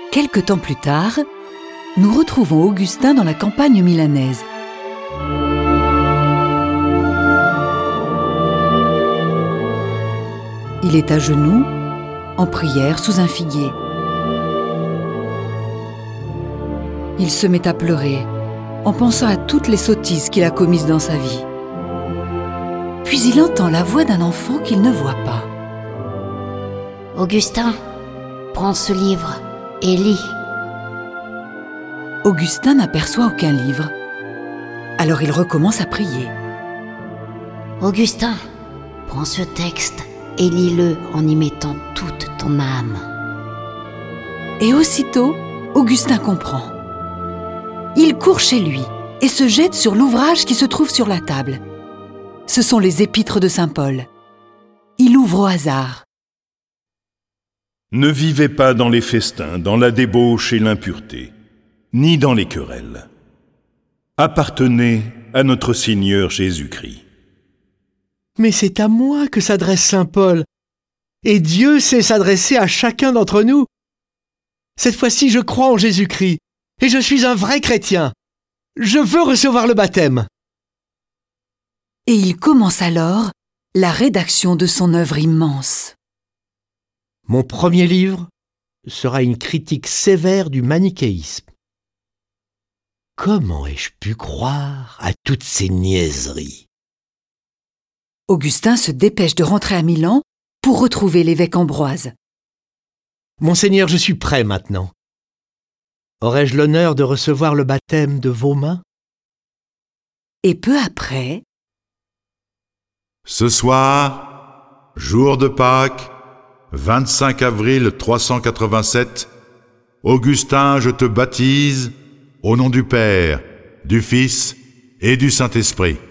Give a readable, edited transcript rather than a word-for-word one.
Quelque temps plus tard, nous retrouvons Augustin dans la campagne milanaise. Il est à genoux, en prière sous un figuier. Il se met à pleurer, en pensant à toutes les sottises qu'il a commises dans sa vie. Puis il entend la voix d'un enfant qu'il ne voit pas. « Augustin, prends ce livre et lis. » Augustin n'aperçoit aucun livre. Alors il recommence à prier. « Augustin, prends ce texte et lis-le en y mettant toute ton âme. » Et aussitôt, Augustin comprend. Il court chez lui et se jette sur l'ouvrage qui se trouve sur la table. Ce sont les épîtres de saint Paul. Il ouvre au hasard. Ne vivez pas dans les festins, dans la débauche et l'impureté, ni dans les querelles. Appartenez à notre Seigneur Jésus-Christ. Mais c'est à moi que s'adresse saint Paul. Et Dieu sait s'adresser à chacun d'entre nous. Cette fois-ci, je crois en Jésus-Christ. Et je suis un vrai chrétien. Je veux recevoir le baptême. Et il commence alors la rédaction de son œuvre immense. Mon premier livre sera une critique sévère du manichéisme. Comment ai-je pu croire à toutes ces niaiseries ? Augustin se dépêche de rentrer à Milan pour retrouver l'évêque Ambroise. Monseigneur, je suis prêt maintenant. Aurais-je l'honneur de recevoir le baptême de vos mains ? Et peu après... Ce soir, jour de Pâques, 25 avril 387, Augustin, je te baptise au nom du Père, du Fils et du Saint-Esprit.